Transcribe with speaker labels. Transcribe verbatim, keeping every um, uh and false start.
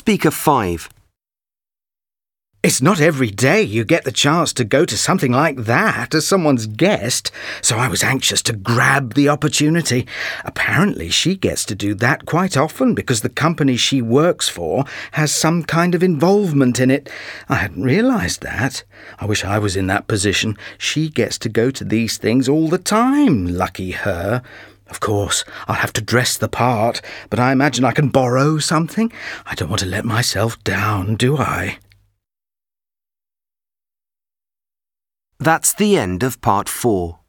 Speaker 1: Speaker five.
Speaker 2: It's not every day you get the chance to go to something like that as someone's guest, so I was anxious to grab the opportunity. Apparently she gets to do that quite often because the company she works for has some kind of involvement in it. I hadn't realised that. I wish I was in that position. She gets to go to these things all the time, lucky her. Of course, I'll have to dress the part, but I imagine I can borrow something. I don't want to let myself down, do I?
Speaker 1: That's the end of part four.